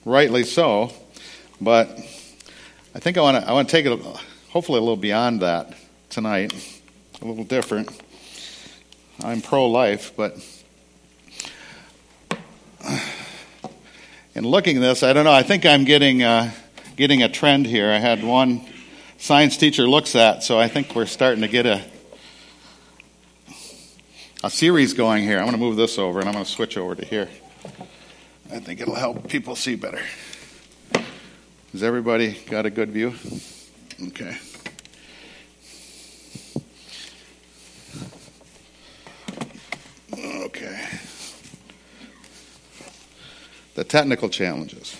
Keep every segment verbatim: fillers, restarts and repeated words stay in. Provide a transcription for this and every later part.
rightly so. But I think I want to I want to take it hopefully a little beyond that tonight, a little different. I'm pro-life, but in looking at this, I don't know. I think I'm getting uh, getting a trend here. I had one science teacher looks at, so I think we're starting to get a a series going here. I'm going to move this over, and I'm going to switch over to here. I think it'll help people see better. Has everybody got a good view? Okay. Okay. The technical challenges.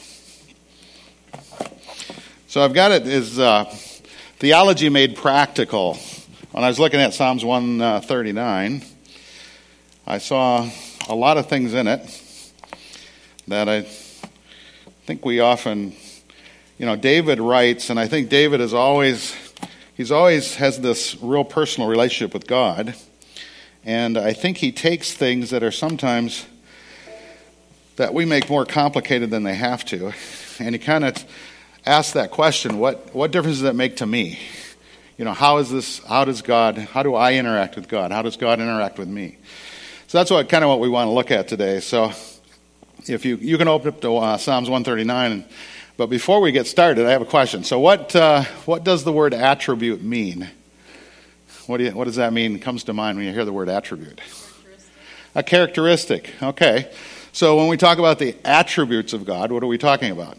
So I've got it as uh, theology made practical. When I was looking at Psalms one thirty-nine, I saw a lot of things in it that I think we often, you know, David writes, and I think David is always, he's always has this real personal relationship with God. And I think he takes things that are sometimes that we make more complicated than they have to. And he kind of asks that question, what what difference does that make to me? You know, how is this, how does God, how do I interact with God? How does God interact with me? So that's what kind of what we want to look at today. So if you, you can open up to uh, Psalms one thirty-nine. And, but before we get started, I have a question. So what uh, what does the word attribute mean? What do you, what does that mean? Comes to mind when you hear the word attribute. A characteristic. Okay. So when we talk about the attributes of God, what are we talking about?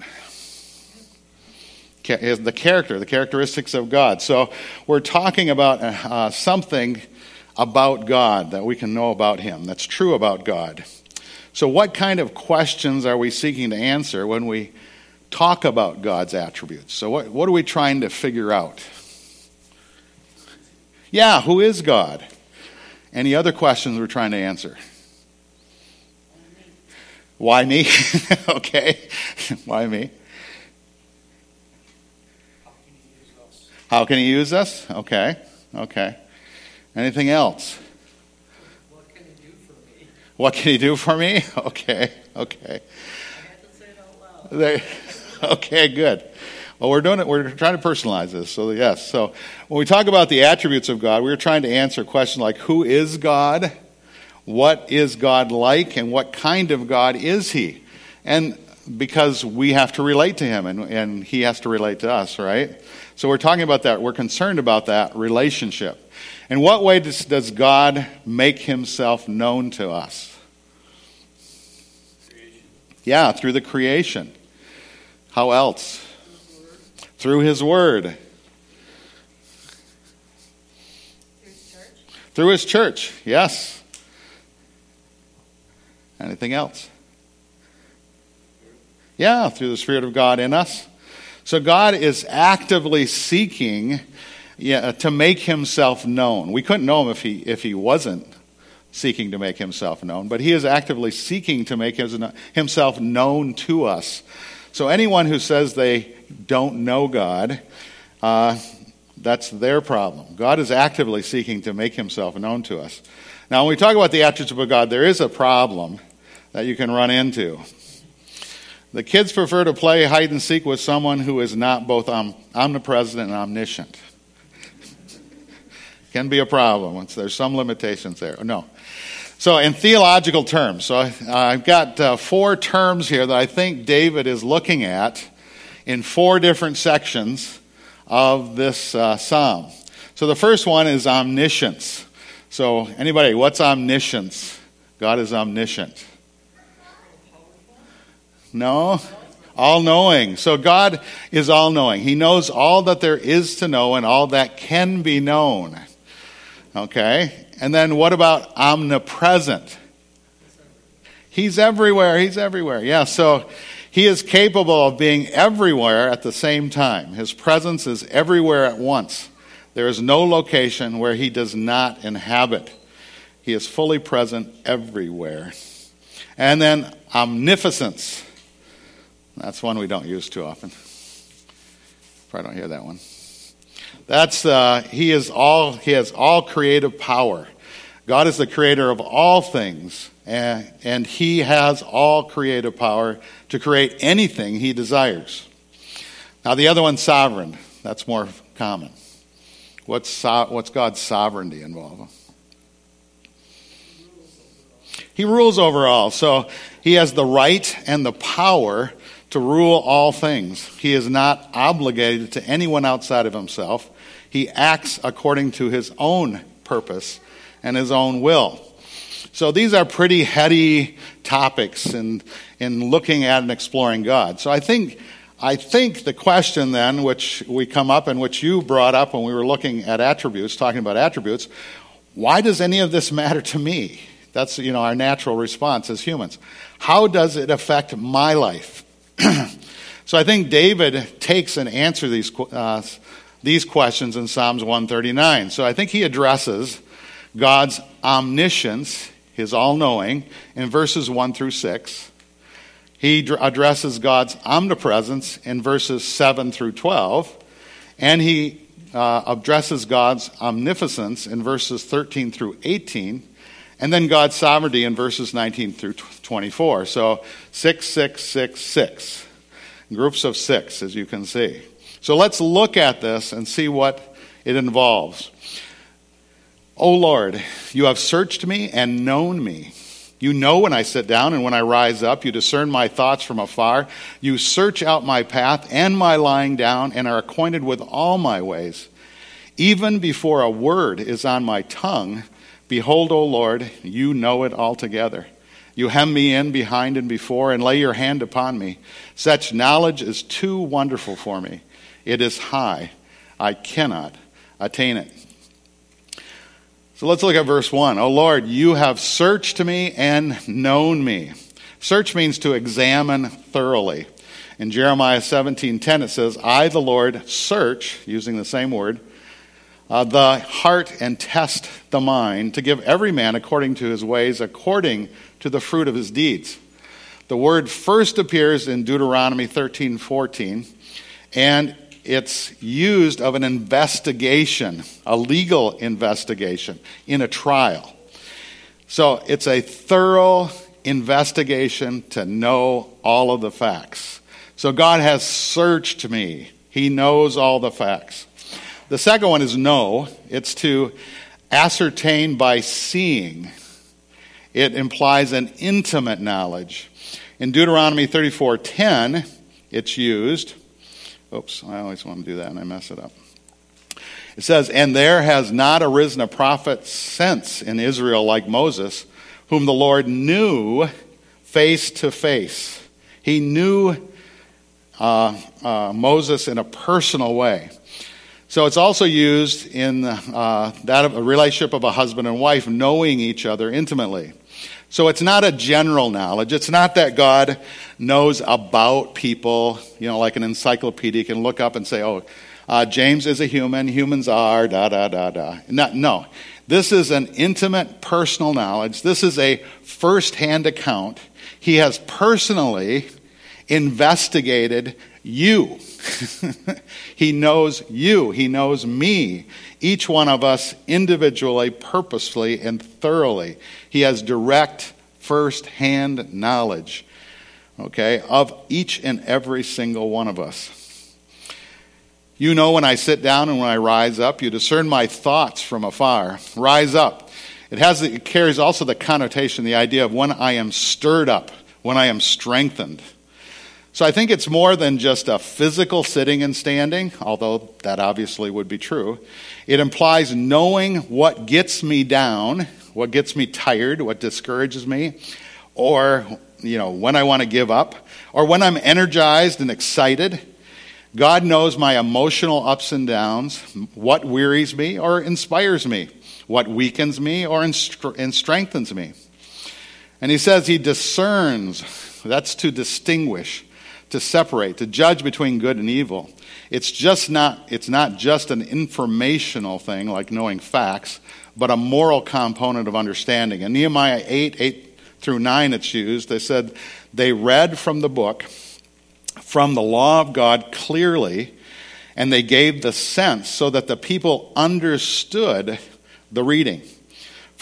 The character, the characteristics of God. So we're talking about uh, something about God that we can know about Him, that's true about God. So what kind of questions are we seeking to answer when we talk about God's attributes? So what, what are we trying to figure out? Yeah, who is God? Any other questions we're trying to answer? Why me? Okay. Why me? How can he use us? Okay. Okay. Anything else? What can he do for me? What can he do for me? Okay. Okay. I have to say it out loud. There, okay, good. Well, we're doing it. We're trying to personalize this. So yes. So when we talk about the attributes of God, we're trying to answer questions like, who is God? What is God like? And what kind of God is He? And because we have to relate to Him, and, and He has to relate to us, right? So we're talking about that. We're concerned about that relationship. In what way does, does God make Himself known to us? Creation. Yeah, through the creation. How else? Through His Word. Through His church. Through His church, yes. Anything else? Yeah, through the Spirit of God in us. So God is actively seeking yeah, to make Himself known. We couldn't know Him if He if He wasn't seeking to make Himself known, but He is actively seeking to make his, Himself known to us. So anyone who says they don't know God, uh, that's their problem. God is actively seeking to make Himself known to us. Now, when we talk about the attributes of God, there is a problem that you can run into. The kids prefer to play hide and seek with someone who is not both om- omnipresent and omniscient. Can be a problem. There's some limitations there. No. So in theological terms, so I've got uh, four terms here that I think David is looking at in four different sections of this uh, psalm. So the first one is omniscience. So anybody, what's omniscience? God is omniscient. No? All-knowing. So God is all-knowing. He knows all that there is to know and all that can be known. Okay? And then what about omnipresent? He's everywhere. He's everywhere. Yeah, so He is capable of being everywhere at the same time. His presence is everywhere at once. There is no location where He does not inhabit. He is fully present everywhere. And then omniscience. That's one we don't use too often. Probably don't hear that one. That's uh, he is all. He has all creative power. God is the creator of all things, and, and he has all creative power to create anything he desires. Now the other one's sovereign. That's more common. What's, so, what's God's sovereignty involved? He rules over all. So he has the right and the power to rule all things. He is not obligated to anyone outside of himself. He acts according to his own purpose and his own will. So these are pretty heady topics in, in looking at and exploring God. So I think I think the question then, which we come up and which you brought up when we were looking at attributes, talking about attributes, why does any of this matter to me? That's, you know, our natural response as humans. How does it affect my life? So I think David takes and answers these uh, these questions in Psalms one thirty-nine. So I think he addresses God's omniscience, his all-knowing, in verses one through six. He d- addresses God's omnipresence in verses seven through twelve. And he uh, addresses God's omnipotence in verses thirteen through eighteen. And then God's sovereignty in verses nineteen through twenty-four. So six, six, six, six. Groups of six, as you can see. So let's look at this and see what it involves. O Lord, you have searched me and known me. You know when I sit down and when I rise up. You discern my thoughts from afar. You search out my path and my lying down and are acquainted with all my ways. Even before a word is on my tongue, behold, O Lord, you know it altogether. You hem me in behind and before and lay your hand upon me. Such knowledge is too wonderful for me. It is high. I cannot attain it. So let's look at verse one. O Lord, you have searched me and known me. Search means to examine thoroughly. In Jeremiah seventeen ten it says, I, the Lord, search, using the same word, Uh, the heart and test the mind to give every man according to his ways, according to the fruit of his deeds. The word first appears in Deuteronomy thirteen fourteen, and it's used of an investigation, a legal investigation in a trial. So it's a thorough investigation to know all of the facts. So God has searched me. He knows all the facts. The second one is know. It's to ascertain by seeing. It implies an intimate knowledge. In Deuteronomy thirty-four ten, it's used. Oops, I always want to do that and I mess it up. It says, and there has not arisen a prophet since in Israel like Moses, whom the Lord knew face to face. He knew uh, uh, Moses in a personal way. So it's also used in uh, that of a relationship of a husband and wife knowing each other intimately. So it's not a general knowledge. It's not that God knows about people, you know, like an encyclopedia can look up and say, oh, uh, James is a human, humans are, da, da, da, da. Not, no, this is an intimate personal knowledge. This is a first-hand account. He has personally investigated you. He knows you. He knows me. Each one of us individually, purposefully, and thoroughly. He has direct, first-hand knowledge, okay, of each and every single one of us. You know when I sit down and when I rise up. You discern my thoughts from afar. Rise up. It has, it carries also the connotation, the idea of when I am stirred up, when I am strengthened. So I think it's more than just a physical sitting and standing, although that obviously would be true. It implies knowing what gets me down, what gets me tired, what discourages me, or, you know, when I want to give up, or when I'm energized and excited. God knows my emotional ups and downs, what wearies me or inspires me, what weakens me or instr- and strengthens me. And he says he discerns, that's to distinguish, to separate, to judge between good and evil. It's just not, it's not just an informational thing like knowing facts, but a moral component of understanding. In Nehemiah eight, eight through nine it's used. They said they read from the book, from the law of God clearly, and they gave the sense so that the people understood the reading.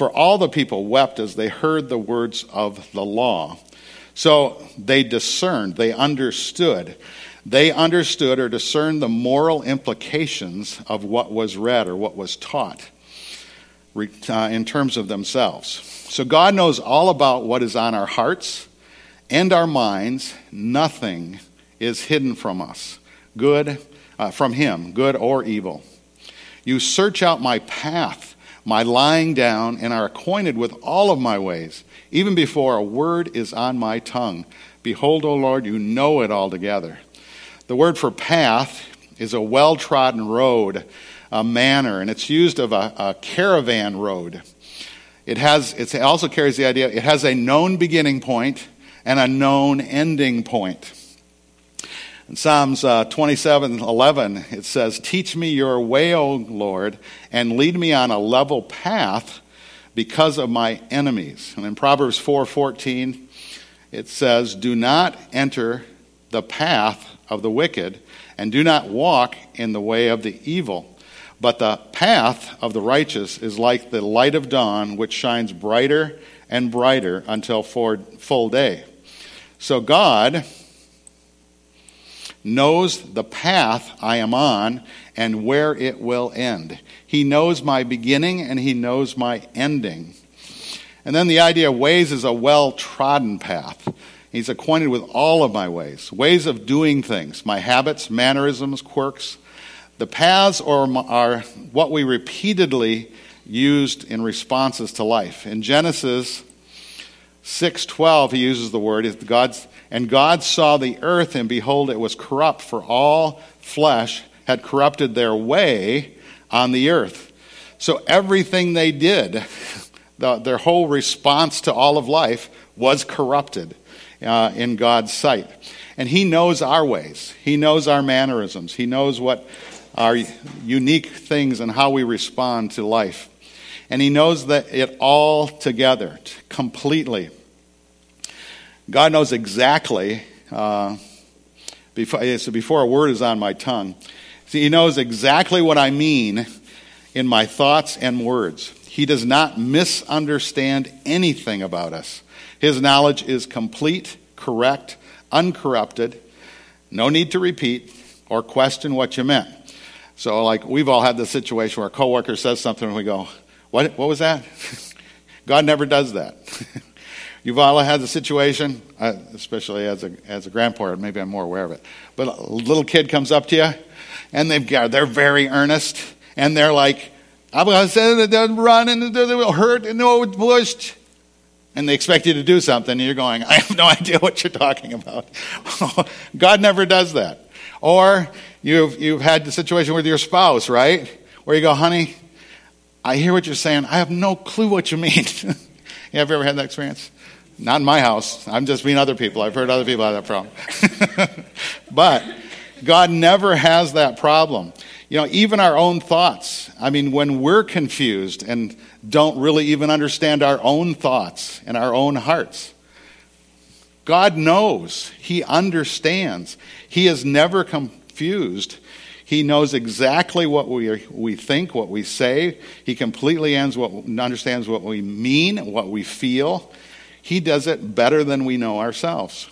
For all the people wept as they heard the words of the law. So they discerned, they understood. They understood or discerned the moral implications of what was read or what was taught uh, in terms of themselves. So God knows all about what is on our hearts and our minds. Nothing is hidden from us, good uh, from him, good or evil. You search out my path, my lying down, and are acquainted with all of my ways. Even before a word is on my tongue, behold, O Lord, you know it altogether. The word for path is a well-trodden road, a manner, and it's used of a, a caravan road. It has. It also carries the idea, it has a known beginning point and a known ending point. In Psalms uh, twenty-seven eleven, it says, teach me your way, O Lord, and lead me on a level path because of my enemies. And in Proverbs four fourteen, it says, do not enter the path of the wicked, and do not walk in the way of the evil. But the path of the righteous is like the light of dawn, which shines brighter and brighter until for full day. So God knows the path I am on and where it will end. He knows my beginning and he knows my ending. And then the idea of ways is a well-trodden path. He's acquainted with all of my ways, ways of doing things, my habits, mannerisms, quirks. The paths are, are what we repeatedly used in responses to life. In Genesis six twelve, he uses the word, God's, and God saw the earth, and behold, it was corrupt, for all flesh had corrupted their way on the earth. So everything they did, the, their whole response to all of life was corrupted. Uh, in God's sight. And he knows our ways. He knows our mannerisms. He knows what our unique things and how we respond to life. And he knows that it all together, completely. God knows exactly, uh, before, so before a word is on my tongue, he knows exactly what I mean in my thoughts and words. He does not misunderstand anything about us. His knowledge is complete, correct, uncorrupted. No need to repeat or question what you meant. So, like, we've all had this situation where a coworker says something and we go, what, what was that? God never does that. You've all had the situation, uh, especially as a as a grandparent, maybe I'm more aware of it. But a little kid comes up to you and they've got, they're very earnest and they're like, I'm going to say that they'll run and they'll hurt and no pushed. And they expect you to do something, and you're going, I have no idea what you're talking about. God never does that. Or you've you've had the situation with your spouse, right? Where you go, honey, I hear what you're saying. I have no clue what you mean. You have you ever had that experience? Not in my house. I'm just being other people. I've heard other people have that problem. But God never has that problem. You know, even our own thoughts. I mean, when we're confused and don't really even understand our own thoughts and our own hearts, God knows. He understands. He is never confused. He knows exactly what we we think, what we say. He completely understands what we mean, what we feel. He does it better than we know ourselves.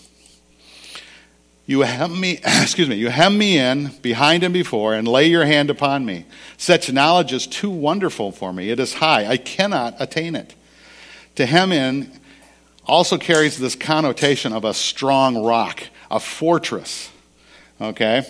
You hem me, excuse me, you hem me in behind and before and lay your hand upon me. Such knowledge is too wonderful for me. It is high. I cannot attain it. To hem in also carries this connotation of a strong rock, a fortress. Okay?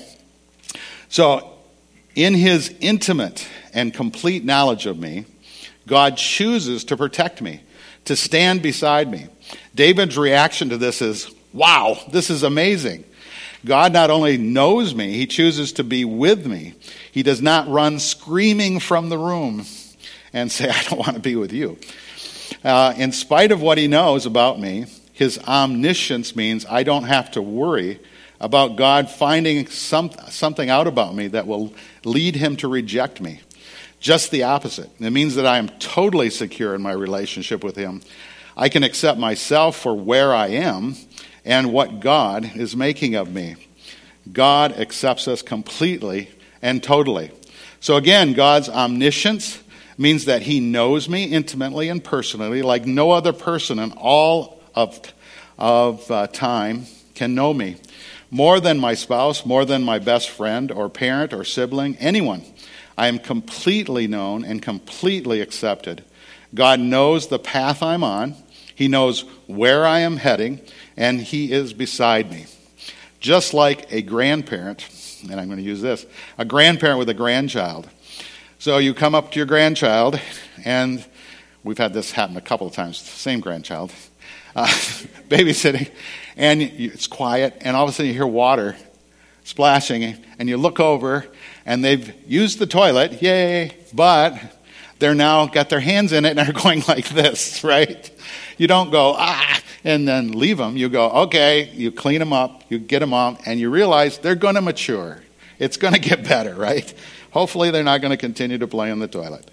So, in his intimate and complete knowledge of me, God chooses to protect me, to stand beside me. David's reaction to this is, wow, this is amazing. God not only knows me, he chooses to be with me. He does not run screaming from the room and say, I don't want to be with you. Uh, in spite of what he knows about me, his omniscience means I don't have to worry about God finding some, something out about me that will lead him to reject me. Just the opposite. It means that I am totally secure in my relationship with him. I can accept myself for where I am and what God is making of me. God accepts us completely and totally. So again, God's omniscience means that he knows me intimately and personally, like no other person in all of, of uh, time can know me. More than my spouse, more than my best friend or parent or sibling, anyone. I am completely known and completely accepted. God knows the path I'm on. He knows where I am heading, and he is beside me. Just like a grandparent, and I'm going to use this, a grandparent with a grandchild. So you come up to your grandchild, and we've had this happen a couple of times, same grandchild, uh, babysitting, and you, it's quiet, and all of a sudden you hear water splashing, and you look over, and they've used the toilet, yay, but they're now got their hands in it and are going like this, right? You don't go, ah, and then leave them. You go, okay, you clean them up, you get them up, and you realize they're going to mature. It's going to get better, right? Hopefully they're not going to continue to play in the toilet.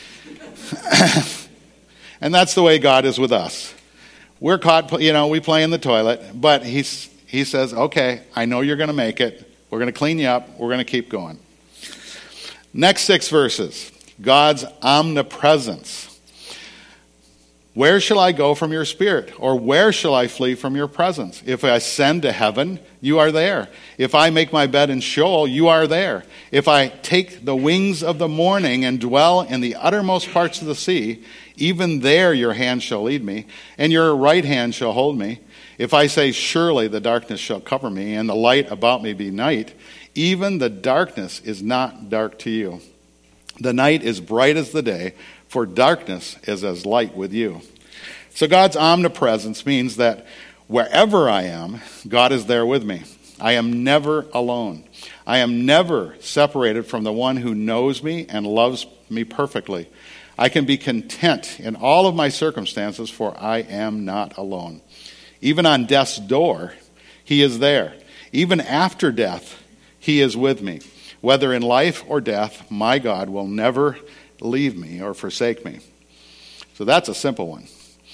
And that's the way God is with us. We're caught, you know, we play in the toilet, but he's, he says, okay, I know you're going to make it. We're going to clean you up. We're going to keep going. Next six verses. God's omnipresence. Where shall I go from your spirit? Or where shall I flee from your presence? If I ascend to heaven, you are there. If I make my bed in Sheol, you are there. If I take the wings of the morning and dwell in the uttermost parts of the sea, even there your hand shall lead me, and your right hand shall hold me. If I say, surely the darkness shall cover me, and the light about me be night, even the darkness is not dark to you. The night is bright as the day, for darkness is as light with you. So God's omnipresence means that wherever I am, God is there with me. I am never alone. I am never separated from the one who knows me and loves me perfectly. I can be content in all of my circumstances, for I am not alone. Even on death's door, he is there. Even after death, he is with me. Whether in life or death, my God will never leave me or forsake me. So that's a simple one,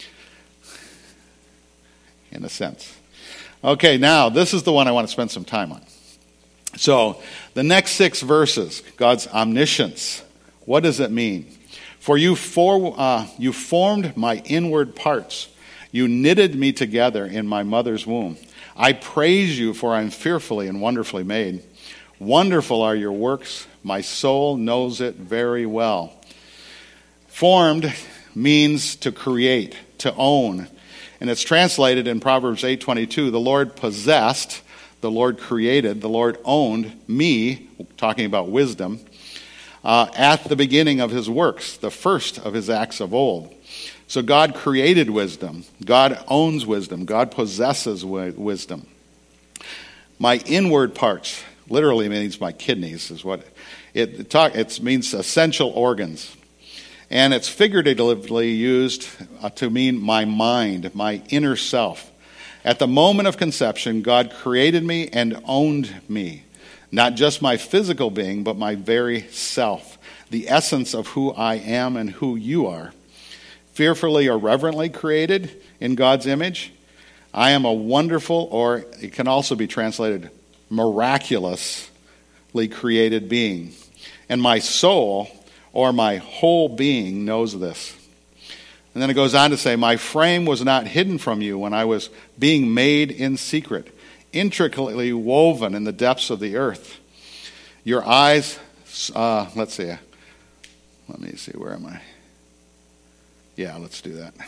in a sense. Okay, now this is the one I want to spend some time on. So the next six verses, God's omniscience. What does it mean? For you, for, uh, you formed my inward parts. You knitted me together in my mother's womb. I praise you, for I am fearfully and wonderfully made. Wonderful are your works. My soul knows it very well. Formed means to create, to own. And it's translated in Proverbs eight twenty-two, the Lord possessed, the Lord created, the Lord owned me, talking about wisdom, uh, at the beginning of his works, the first of his acts of old. So God created wisdom. God owns wisdom. God possesses wi- wisdom. My inward parts, literally means my kidneys, is what it, it, talk, it means essential organs. And it's figuratively used uh, to mean my mind, my inner self. At the moment of conception, God created me and owned me. Not just my physical being, but my very self. The essence of who I am and who you are. Fearfully or reverently created in God's image. I am a wonderful, or it can also be translated miraculously created being. And my soul, or my whole being, knows this. And then it goes on to say, my frame was not hidden from you when I was being made in secret, intricately woven in the depths of the earth. Your eyes, uh, let's see, let me see, where am I? Yeah, let's do that.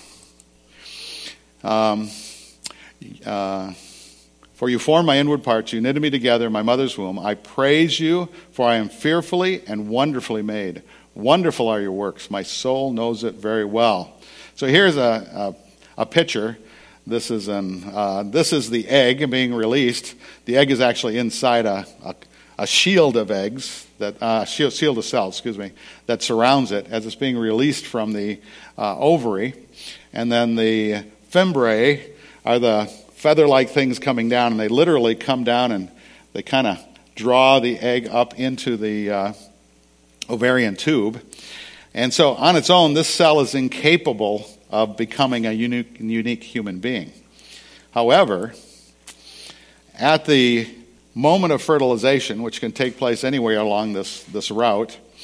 Um, uh, For you formed my inward parts, you knitted me together in my mother's womb. I praise you, for I am fearfully and wonderfully made. Wonderful are your works. My soul knows it very well. So here's a, a, a picture. This is an uh, this is the egg being released. The egg is actually inside a a, a shield of eggs, that uh, shield, shield of cells, excuse me, that surrounds it as it's being released from the uh, ovary, and then the fimbriae are the feather-like things coming down, and they literally come down and they kind of draw the egg up into the uh, ovarian tube. And so on its own, this cell is incapable of becoming a unique, unique human being. However, at the moment of fertilization, which can take place anywhere along this, this route,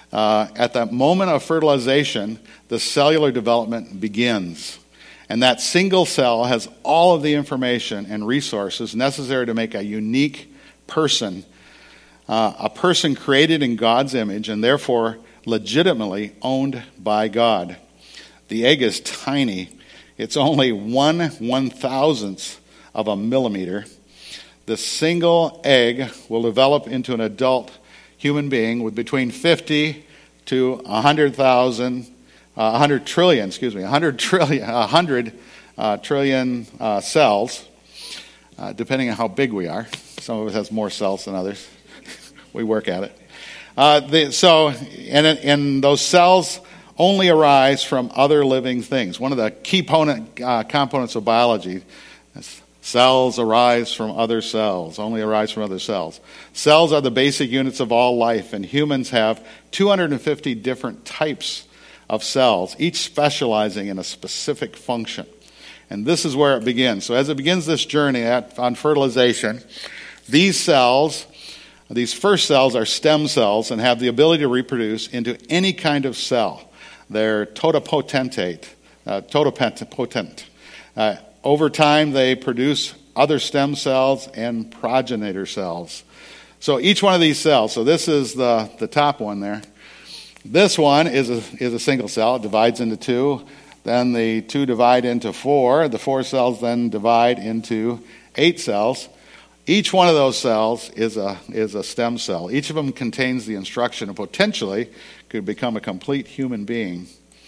Uh, at the moment of fertilization, the cellular development begins. And that single cell has all of the information and resources necessary to make a unique person, uh, a person created in God's image and therefore legitimately owned by God. The egg is tiny. It's only one one-thousandth of a millimeter. The single egg will develop into an adult human being with between fifty to one hundred thousand, uh, one hundred trillion, excuse me, one hundred trillion, one hundred uh, trillion uh, cells, uh, depending on how big we are. Some of us has more cells than others. We work at it. Uh, the, so, and, and those cells only arise from other living things. One of the key component, uh, components of biology is cells arise from other cells, only arise from other cells. Cells are the basic units of all life, and humans have two hundred fifty different types of cells, each specializing in a specific function. And this is where it begins. So as it begins this journey at, on fertilization, these cells, these first cells are stem cells and have the ability to reproduce into any kind of cell. They're totipotentate, uh, totipotent. Uh, over time, they produce other stem cells and progenitor cells. So each one of these cells, so this is the, the top one there. This one is a, is a single cell. It divides into two. Then the two divide into four. The four cells then divide into eight cells. Each one of those cells is a, is a stem cell. Each of them contains the instruction and potentially could become a complete human being.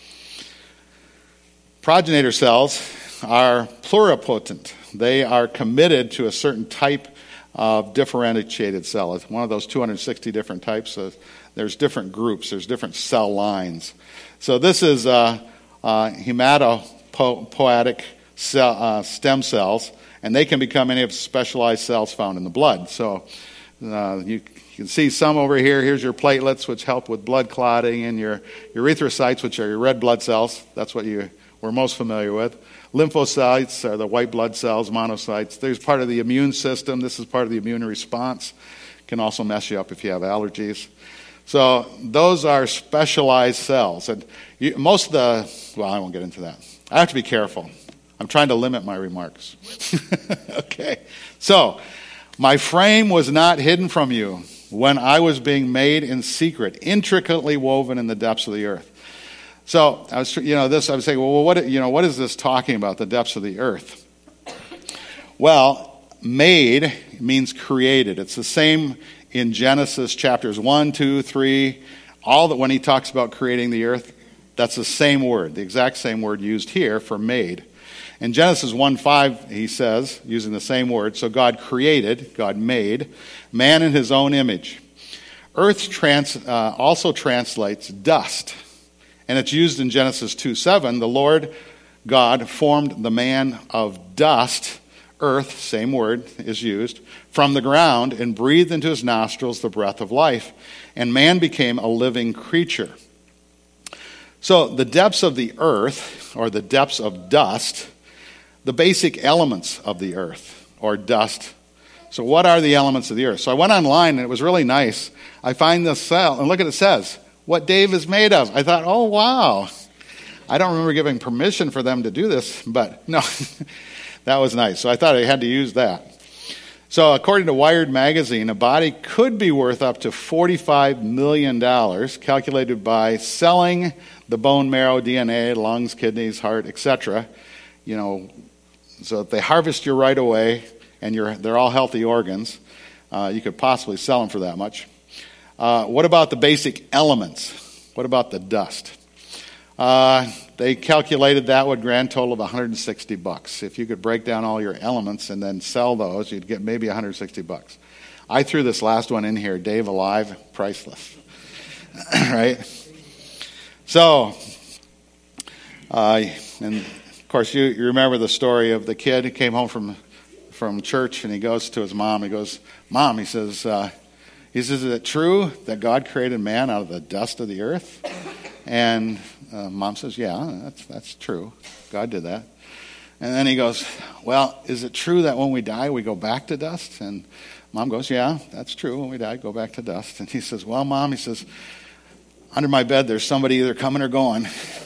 Progenitor cells are pluripotent. They are committed to a certain type of differentiated cell. It's one of those two hundred sixty different types. Of, there's different groups. There's different cell lines. So this is uh, uh, hematopoietic cell, uh, stem cells, and they can become any of the specialized cells found in the blood. So uh, you You can see some over here. Here's your platelets, which help with blood clotting, and your erythrocytes, which are your red blood cells. That's what you we're most familiar with. Lymphocytes are the white blood cells, monocytes. There's part of the immune system. This is part of the immune response. Can also mess you up if you have allergies. So those are specialized cells. And you, most of the, well, I won't get into that. I have to be careful. I'm trying to limit my remarks. Okay. So, my frame was not hidden from you when I was being made in secret, intricately woven in the depths of the earth. So I was, you know, this. I was saying, well, what, you know, what is this talking about? The depths of the earth. Well, made means created. It's the same in Genesis chapters one, two, three. All that when he talks about creating the earth, that's the same word, the exact same word used here for made. In Genesis one five, he says, using the same word, so God created, God made, man in his own image. Earth trans, uh, also translates dust. And it's used in Genesis two seven. The Lord God formed the man of dust, earth, same word is used, from the ground and breathed into his nostrils the breath of life. And man became a living creature. So the depths of the earth, or the depths of dust, the basic elements of the earth, or dust. So what are the elements of the earth? So I went online, and it was really nice. I find this cell, and look at it says, what Dave is made of. I thought, oh, wow. I don't remember giving permission for them to do this, but no, that was nice. So I thought I had to use that. So according to Wired magazine, a body could be worth up to forty-five million dollars, calculated by selling the bone marrow, D N A, lungs, kidneys, heart, et cetera. You know, so if they harvest you right away, and you're, they're all healthy organs, uh, you could possibly sell them for that much. Uh, what about the basic elements? What about the dust? Uh, they calculated that would grand total of one hundred sixty bucks. If you could break down all your elements and then sell those, you'd get maybe one hundred sixty bucks. I threw this last one in here, Dave Alive, priceless. Right? So, uh, and of course, you, you remember the story of the kid who came home from from church, and he goes to his mom. He goes, Mom, he says, uh, he says, is it true that God created man out of the dust of the earth? And uh, Mom says, yeah, that's that's true. God did that. And then he goes, well, is it true that when we die, we go back to dust? And Mom goes, yeah, that's true. When we die, go back to dust. And he says, well, Mom, he says, under my bed there's somebody either coming or going.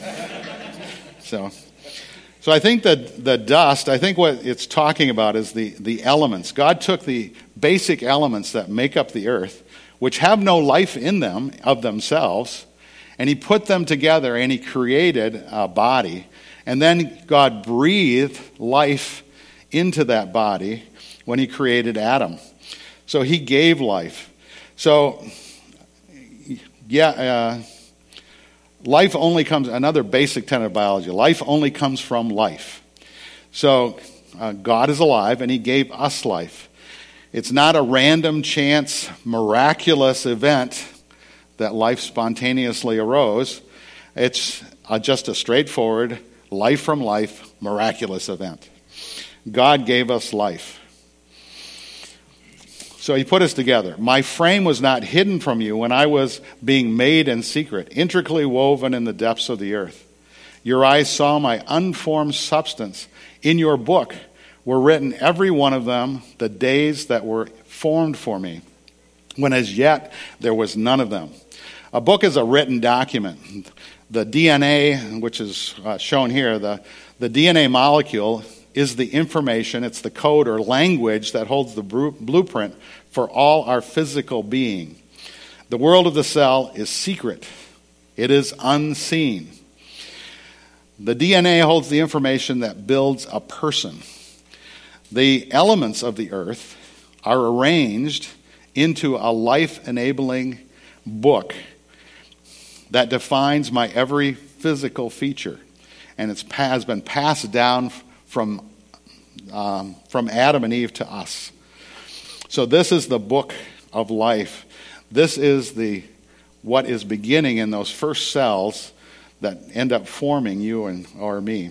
so, so I think that the dust, I think what it's talking about is the, the elements. God took the basic elements that make up the earth, which have no life in them of themselves, and he put them together and he created a body. And then God breathed life into that body when he created Adam. So he gave life. So, yeah, uh, life only comes, another basic tenet of biology, life only comes from life. So uh, God is alive and he gave us life. It's not a random chance, miraculous event that life spontaneously arose. It's uh, just a straightforward, life from life, miraculous event. God gave us life. So he put us together. My frame was not hidden from you when I was being made in secret, intricately woven in the depths of the earth. Your eyes saw my unformed substance. In your book were written, every one of them, the days that were formed for me, when as yet there was none of them. A book is a written document. The D N A, which is uh, shown here, the, the D N A molecule is the information, it's the code or language that holds the blueprint for all our physical being. The world of the cell is secret. It is unseen. The D N A holds the information that builds a person. The elements of the earth are arranged into a life-enabling book that defines my every physical feature. And it has been passed down from, um, from Adam and Eve to us. So this is the book of life. This is the what is beginning in those first cells that end up forming you and or me.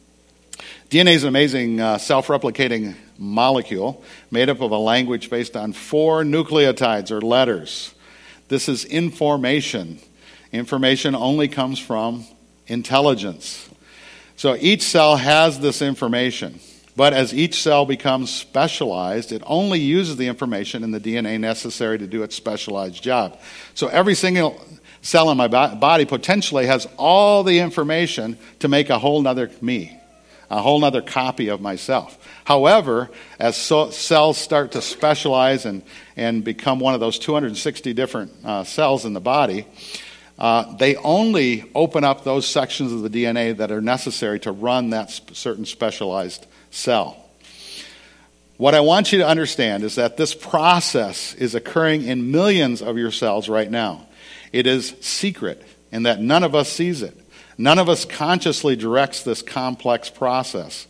D N A is an amazing uh, self-replicating molecule made up of a language based on four nucleotides or letters. This is information. Information only comes from intelligence. So each cell has this information, but as each cell becomes specialized, it only uses the information in the D N A necessary to do its specialized job. So every single cell in my body potentially has all the information to make a whole nother me, a whole nother copy of myself. However, as so cells start to specialize and, and become one of those two hundred sixty different uh, cells in the body, uh, they only open up those sections of the D N A that are necessary to run that sp- certain specialized cell. What I want you to understand is that this process is occurring in millions of your cells right now. It is secret in that none of us sees it. None of us consciously directs this complex process.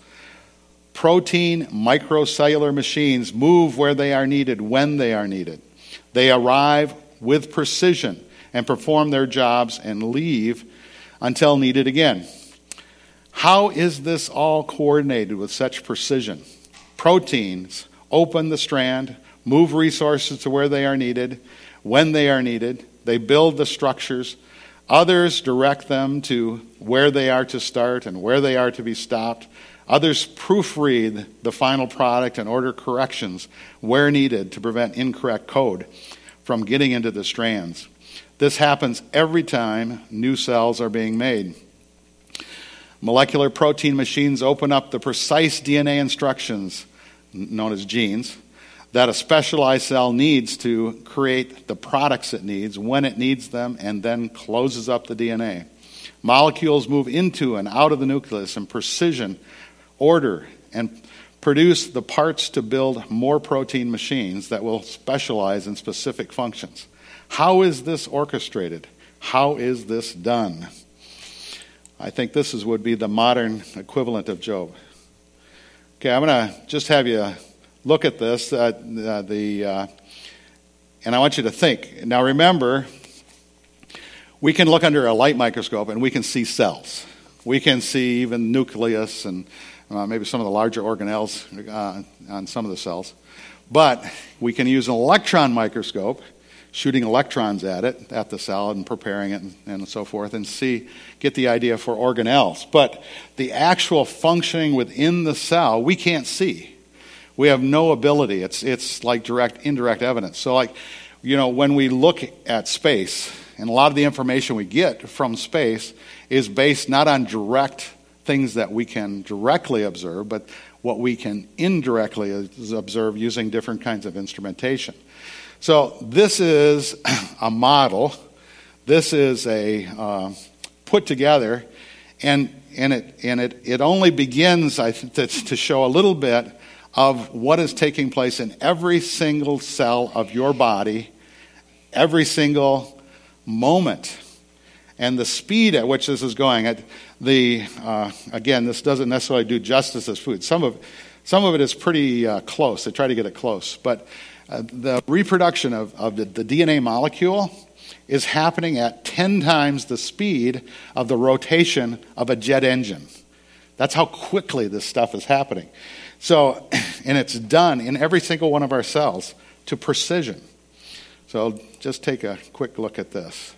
Protein microcellular machines move where they are needed, when they are needed. They arrive with precision and perform their jobs and leave until needed again. How is this all coordinated with such precision? Proteins open the strand, move resources to where they are needed, when they are needed. They build the structures. Others direct them to where they are to start and where they are to be stopped. Others proofread the final product and order corrections where needed to prevent incorrect code from getting into the strands. This happens every time new cells are being made. Molecular protein machines open up the precise D N A instructions, known as genes, that a specialized cell needs to create the products it needs when it needs them, and then closes up the D N A. Molecules move into and out of the nucleus in precision, order, and produce the parts to build more protein machines that will specialize in specific functions. How is this orchestrated? How is this done? I think this is, would be the modern equivalent of Job. Okay, I'm going to just have you look at this, uh, uh, the, uh, and I want you to think. Now remember, we can look under a light microscope and we can see cells. We can see even nucleus and uh, maybe some of the larger organelles uh, on some of the cells. But we can use an electron microscope, shooting electrons at it, at the cell, and preparing it and, and so forth, and see, get the idea for organelles. But the actual functioning within the cell, we can't see. We have no ability. It's it's like direct, indirect evidence. So like, you know, when we look at space, and a lot of the information we get from space is based not on direct things that we can directly observe, but what we can indirectly observe using different kinds of instrumentation. So this is a model. This is a uh, put together, and and it and it it only begins, I think, to, to show a little bit of what is taking place in every single cell of your body, every single moment, and the speed at which this is going. At the uh, again, this doesn't necessarily do justice as food. Some of some of it is pretty uh, close. They try to get it close, but uh, the reproduction of, of the, the D N A molecule is happening at ten times the speed of the rotation of a jet engine. That's how quickly this stuff is happening. So, and it's done in every single one of our cells to precision. So just take a quick look at this.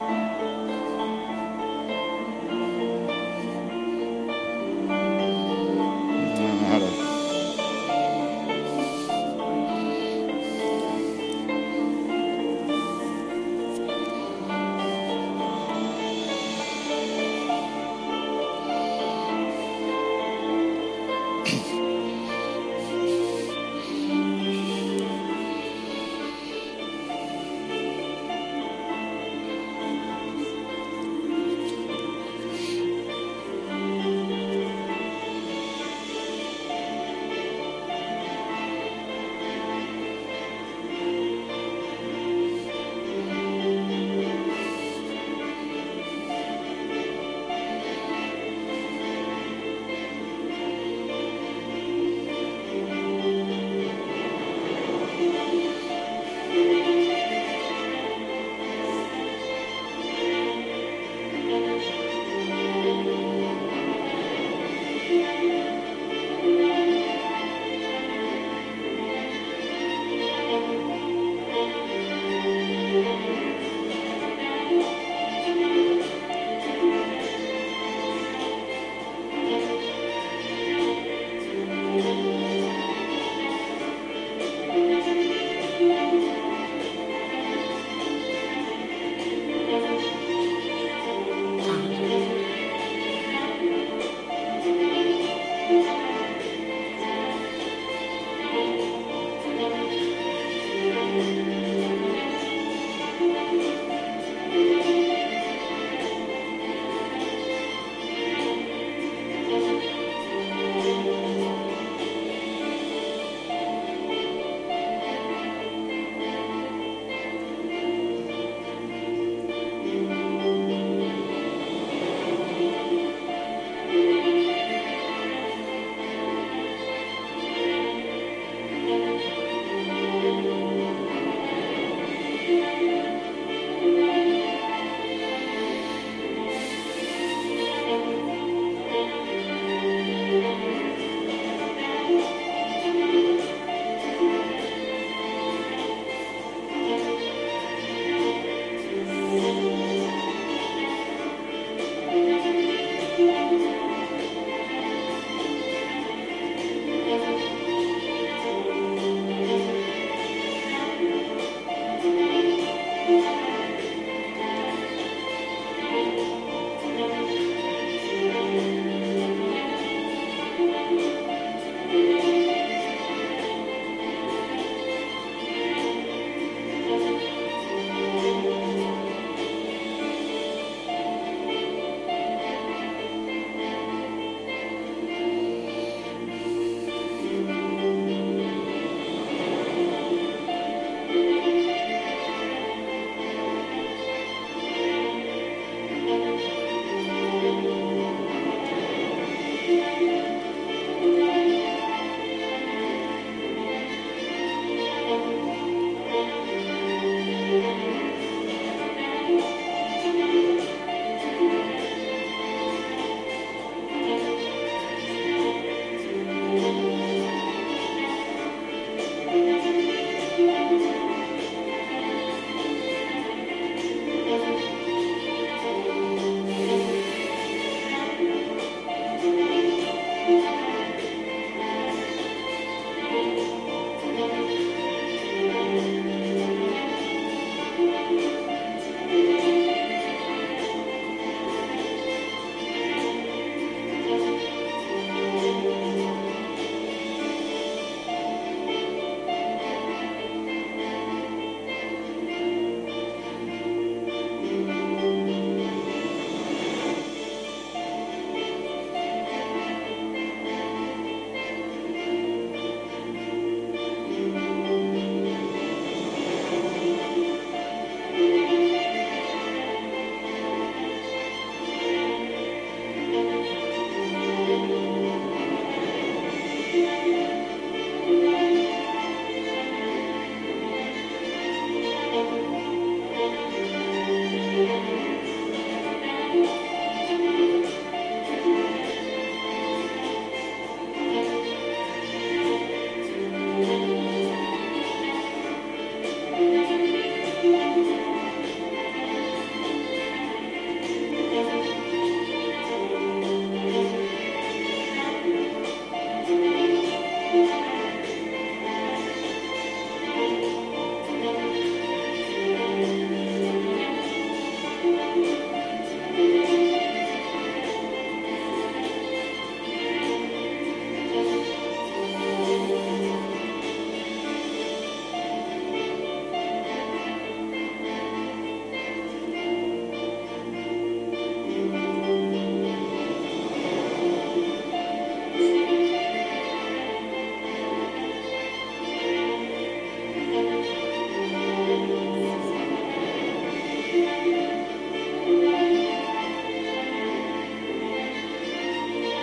How to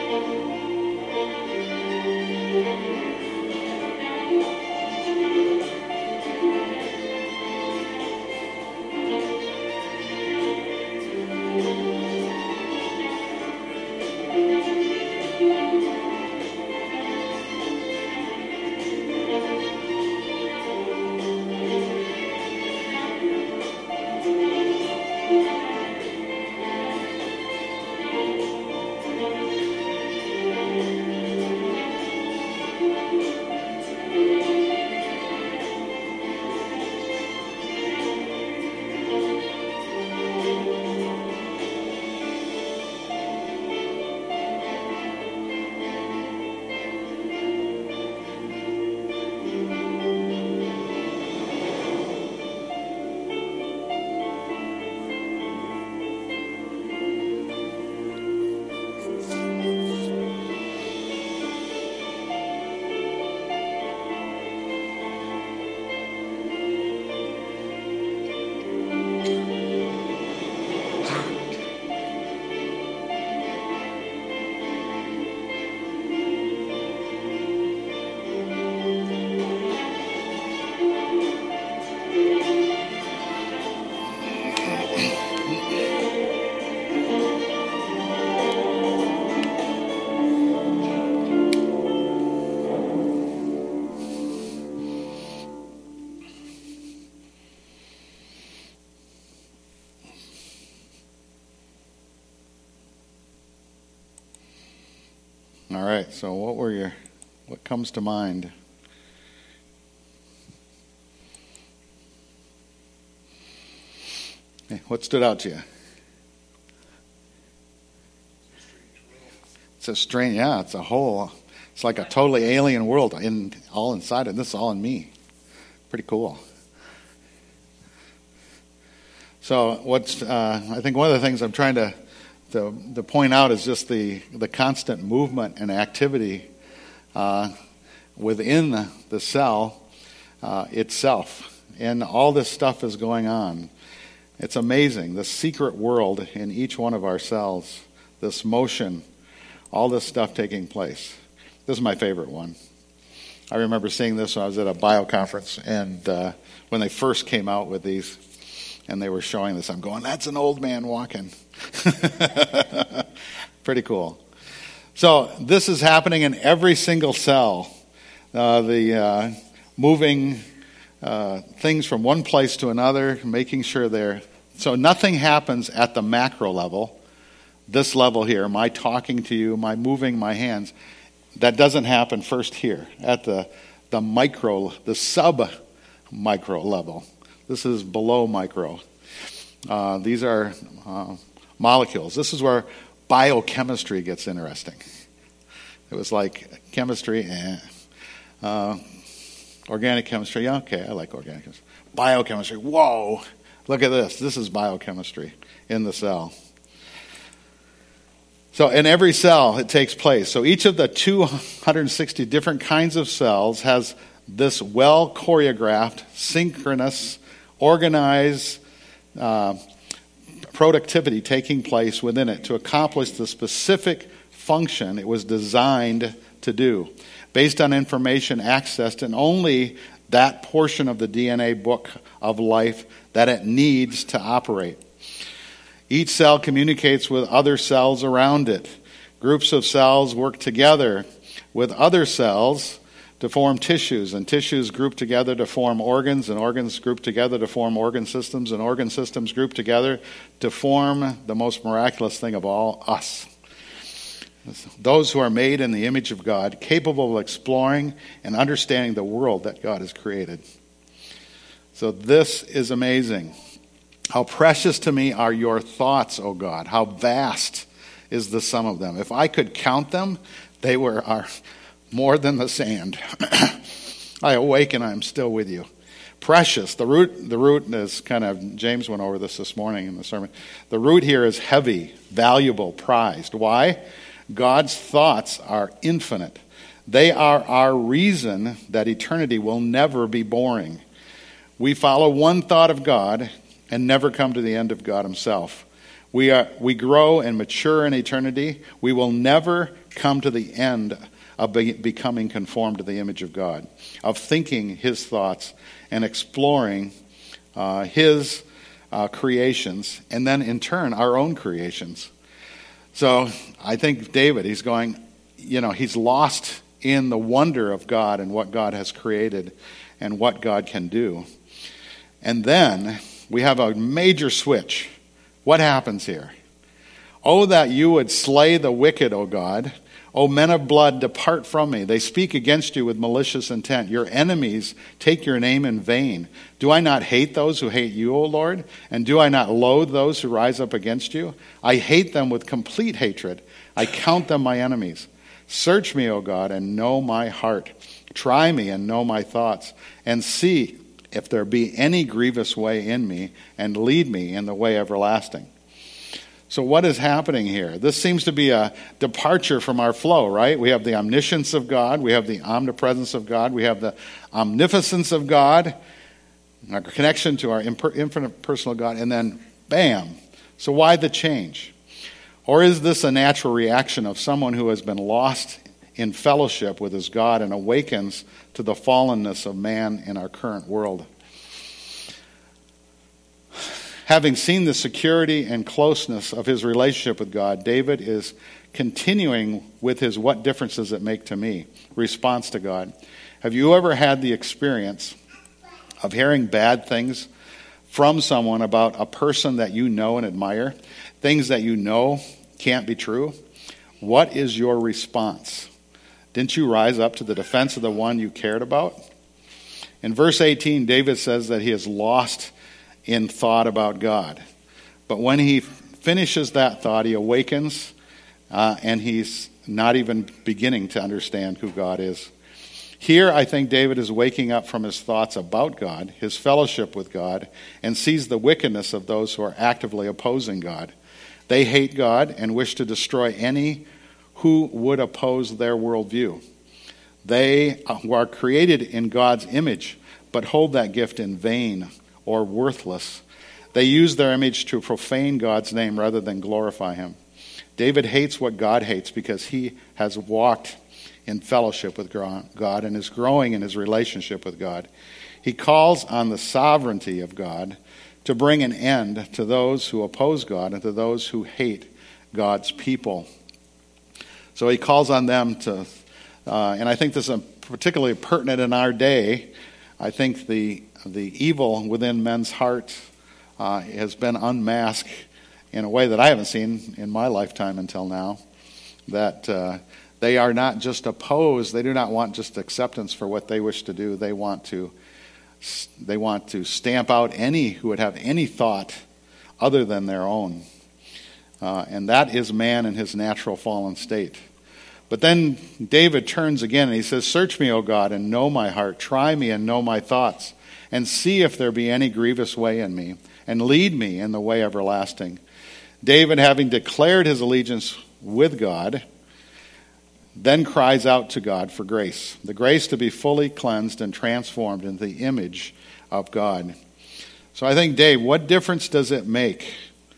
All right, so what were your, what comes to mind? Hey, what stood out to you? It's a strange, yeah, it's a whole, it's like a totally alien world in all inside it. This is all in me. Pretty cool. So what's, uh, I think one of the things I'm trying to, to, to point out is just the, the constant movement and activity uh, within the, the cell uh, itself. And all this stuff is going on. It's amazing, the secret world in each one of our cells, this motion, all this stuff taking place. This is my favorite one. I remember seeing this when I was at a bio conference, and uh, when they first came out with these, and they were showing this, I'm going, that's an old man walking. Pretty cool. So this is happening in every single cell. Uh, the uh, moving uh, things from one place to another, making sure they're... So nothing happens at the macro level, this level here, my talking to you, my moving my hands. That doesn't happen first here at the the micro, the sub-micro level. This is below micro. Uh, these are uh, molecules. This is where biochemistry gets interesting. It was like chemistry, eh. Uh, organic chemistry, yeah, okay, I like organic chemistry. Biochemistry, whoa, look at this. This is biochemistry in the cell. So in every cell, it takes place. So each of the two hundred sixty different kinds of cells has this well-choreographed, synchronous, organized uh, productivity taking place within it to accomplish the specific function it was designed to do, based on information accessed in only that portion of the D N A book of life that it needs to operate. Each cell communicates with other cells around it. Groups of cells work together with other cells to form tissues, and tissues group together to form organs, and organs group together to form organ systems, and organ systems group together to form the most miraculous thing of all, us. Those who are made in the image of God, capable of exploring and understanding the world that God has created. So this is amazing. How precious to me are your thoughts, O God. How vast is the sum of them. If I could count them, they were are more than the sand. I awake and I am still with you. Precious. The root, the root is kind of, James went over this this morning in the sermon. The root here is heavy, valuable, prized. Why? God's thoughts are infinite. They are our reason that eternity will never be boring. We follow one thought of God and never come to the end of God himself. We are we grow and mature in eternity. We will never come to the end of be, becoming conformed to the image of God, of thinking his thoughts and exploring uh, his uh, creations, and then in turn our own creations. So I think David, he's going, you know, he's lost in the wonder of God and what God has created and what God can do. And then we have a major switch. What happens here? Oh, that you would slay the wicked, O God. O men of blood, depart from me. They speak against you with malicious intent. Your enemies take your name in vain. Do I not hate those who hate you, O Lord? And do I not loathe those who rise up against you? I hate them with complete hatred. I count them my enemies. Search me, O God, and know my heart. Try me and know my thoughts, and see if there be any grievous way in me, and lead me in the way everlasting. So what is happening here? This seems to be a departure from our flow, right? We have the omniscience of God. We have the omnipresence of God. We have the omnificence of God, our connection to our infinite personal God, and then bam. So why the change? Or is this a natural reaction of someone who has been lost in fellowship with his God and awakens to the fallenness of man in our current world? Having seen the security and closeness of his relationship with God, David is continuing with his "what difference does it make to me?" response to God. Have you ever had the experience of hearing bad things from someone about a person that you know and admire, things that you know can't be true? What is your response? Didn't you rise up to the defense of the one you cared about? In verse eighteen, David says that he is lost in thought about God. But when he finishes that thought, he awakens, uh, and he's not even beginning to understand who God is. Here, I think David is waking up from his thoughts about God, his fellowship with God, and sees the wickedness of those who are actively opposing God. They hate God and wish to destroy any who would oppose their worldview. They who are created in God's image, but hold that gift in vain or worthless. They use their image to profane God's name rather than glorify him. David hates what God hates because he has walked in fellowship with God and is growing in his relationship with God. He calls on the sovereignty of God to bring an end to those who oppose God and to those who hate God's people. So he calls on them to, uh, and I think this is particularly pertinent in our day. I think the the evil within men's hearts uh, has been unmasked in a way that I haven't seen in my lifetime until now. That uh, they are not just opposed; they do not want just acceptance for what they wish to do. They want to they want to stamp out any who would have any thought other than their own, uh, and that is man in his natural fallen state. But then David turns again and he says, "Search me, O God, and know my heart. Try me and know my thoughts, and see if there be any grievous way in me, and lead me in the way everlasting." David, having declared his allegiance with God, then cries out to God for grace, the grace to be fully cleansed and transformed into the image of God. So I think, Dave, what difference does it make?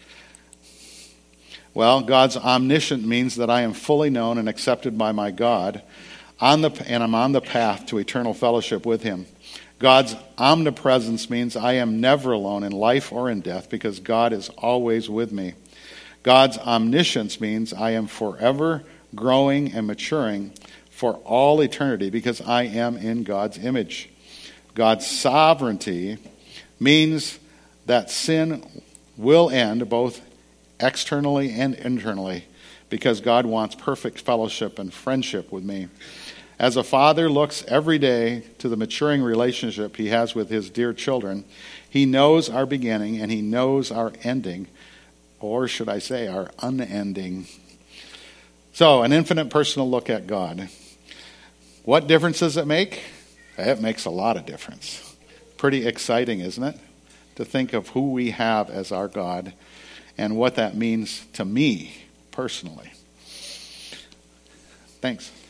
Well, God's omniscient means that I am fully known and accepted by my God, on the, and I'm on the path to eternal fellowship with him. God's omnipresence means I am never alone in life or in death because God is always with me. God's omniscience means I am forever growing and maturing for all eternity because I am in God's image. God's sovereignty means that sin will end both externally and internally because God wants perfect fellowship and friendship with me. As a father looks every day to the maturing relationship he has with his dear children, he knows our beginning and he knows our ending, or should I say our unending. So, an infinite personal look at God. What difference does it make? It makes a lot of difference. Pretty exciting, isn't it? To think of who we have as our God and what that means to me personally. Thanks.